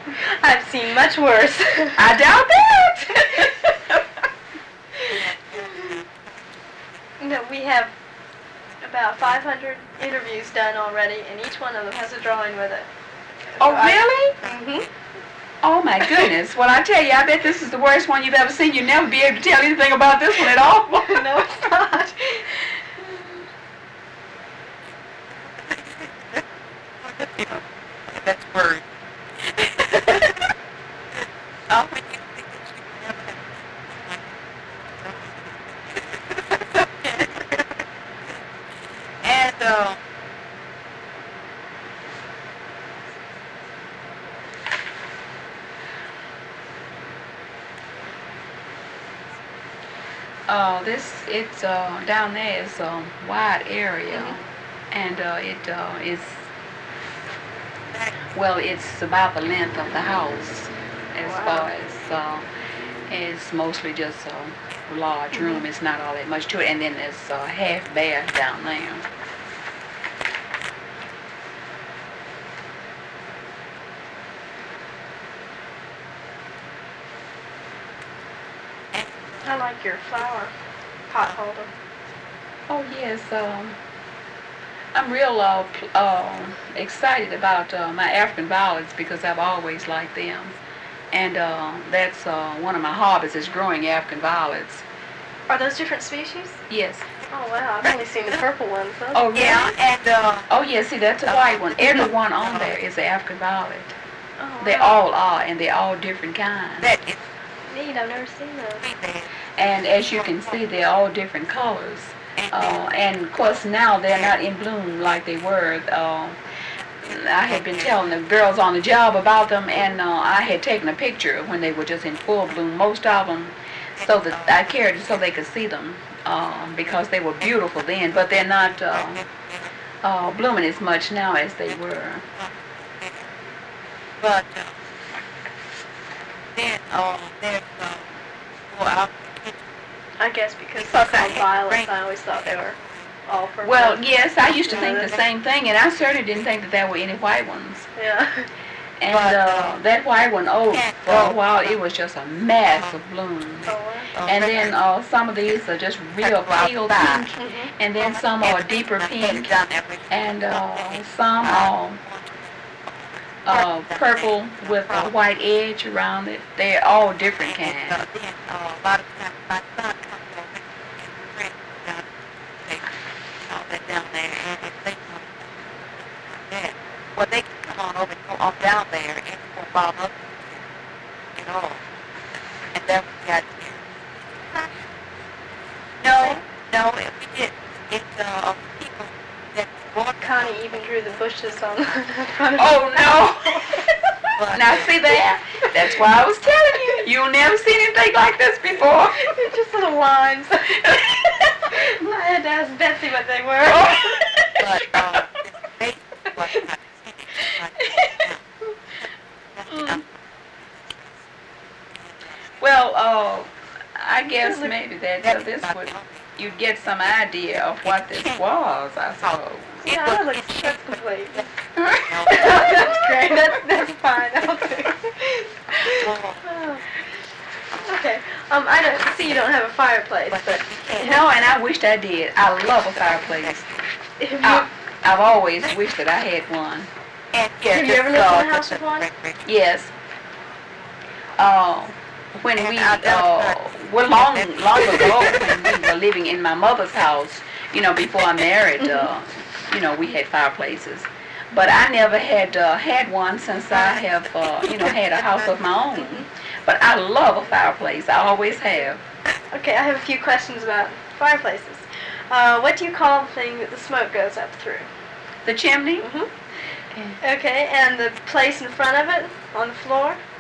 I've seen much worse. I doubt that. No, we have about 500 interviews done already, and each one of them has a drawing with it. Oh, really? Mm-hmm. Oh, my goodness. Well, I tell you, I bet this is the worst one you've ever seen. You'll never be able to tell anything about this one at all. No, it's not. That's word. Oh, and it's down there is a wide area, and it's about the length of the house as far as it's mostly just a large room. It's not all that much to it, and then there's a half bath down there. I like your flower pot holder. Oh yes, I'm real excited about my African violets because I've always liked them, and that's one of my hobbies is growing African violets. Are those different species? Yes. Oh wow, I've only seen the purple ones. Huh? Oh really? yeah, and Oh yes, see that's a white one. Every one on there is an African violet. Oh, wow. They all are, and they're all different kinds. that is Neat, I've never seen those. And as you can see, they're all different colors. And of course now they're not in bloom like they were. I had been telling the girls on the job about them, and I had taken a picture when they were just in full bloom, most of them, so that I carried it so they could see them because they were beautiful then, but they're not blooming as much now as they were. but then there's more out. I guess because they're called violets, I always thought they were all purple. Well, yes, I used to think the same thing, and I certainly didn't think that there were any white ones. Yeah. And that white one, for a while, it was just a mass of blooms. Oh, wow. And then some of these are just real pale pink, and then some are deeper pink, and some are purple with a white edge around it. They're all different kinds. Then a lot of times my son comes over and friends down all that down there, and if they come like that, well, they can come on over and go on down there and go Bob up and all. And then we got here. No, we didn't. It's people that walk. Connie even drew the bushes on the front of Oh no! Now see there? That's why I was telling you. You'll never seen anything like this before. They're just little lines. I had to ask Betsy what they were. But they was not. Well, I guess maybe that this would you'd get some idea of what this was, I suppose. Yeah, that's complete. That's great. That's fine. I'll do. Oh. Okay. I don't see you don't have a fireplace, but No, and I wished I did. I love a fireplace. I've always wished that I had one. Have you ever lived in a house with one? Yes. When we well, long ago, when we were living in my mother's house, before I married, we had fireplaces. But I never had one since I have, had a house of my own. But I love a fireplace. I always have. Okay, I have a few questions about fireplaces. What do you call the thing that the smoke goes up through? The chimney? Okay, and the place in front of it on the floor?